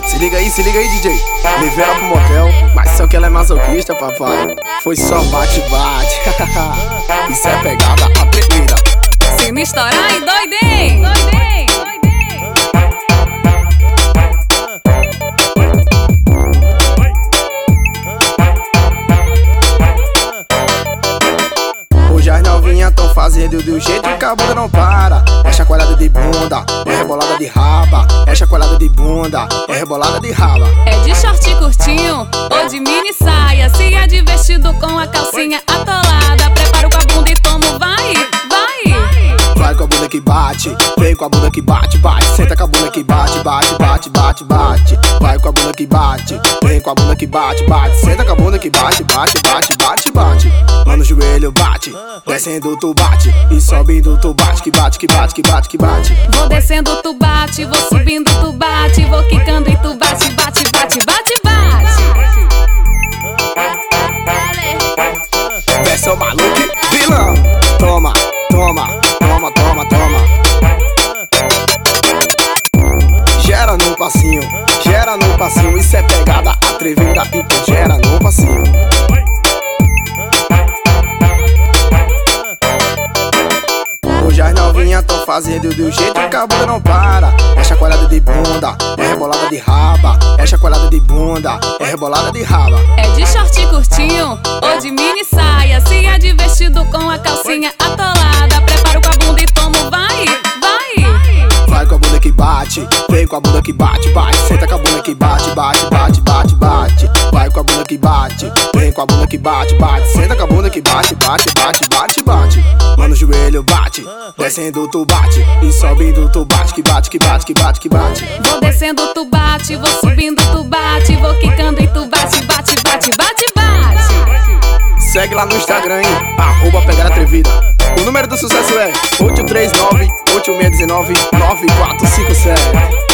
Se liga aí, DJ. Levei ela pro motel, mas só que ela é masoquista, papai. Foi só bate-bate. Isso é pegada atrevida. Se me estourar, endoidei. Hoje as novinhas tão fazendo do jeito que a bunda não para. É chacoalhada de bunda, é rebolada de raba. É chacoalhada de bunda, é rebolada de raba. É de short curtinho ou de mini saia. Se é de vestido com a calcinha atolada. Preparo com a bunda e tomo, vai. Vai com a bunda que bate, vem com a bunda que bate. Senta com a bunda que bate. Vai com a bunda que bate, vem com a bunda que bate. Senta com a bunda que bate. Lá no joelho bate, descendo tu bate. E subindo tu bate, que bate. Vou descendo, tu bate. Vou subindo, tu bate. Vou quicando e tu bate. Versão maluco, vilão. Toma. Gera no passinho, isso é pegada atrevida, então gera no passinho. Hoje as novinhas tão fazendo do jeito que a bunda não para. É chacoalhada de bunda, é rebolada de raba. É chacoalhada de bunda, é rebolada de raba. É de short curtinho ou de mini saia. Se é de vestido com a calcinha atolada. Preparo com a bunda e tomo, vai. Vai com a bunda que bate, vem com a bunda que bate. Senta com a bunda que bate. Vai com a bunda que bate, vem com a bunda que bate. Senta com a bunda que bate. Lá no joelho bate, descendo tu bate. E subindo tu bate, que bate. Vou descendo, tu bate. Vou subindo, tu bate. Vou quicando e tu bate. Segue lá no Instagram, hein? @pegada atrevida. O número do sucesso é 839-8619-9457.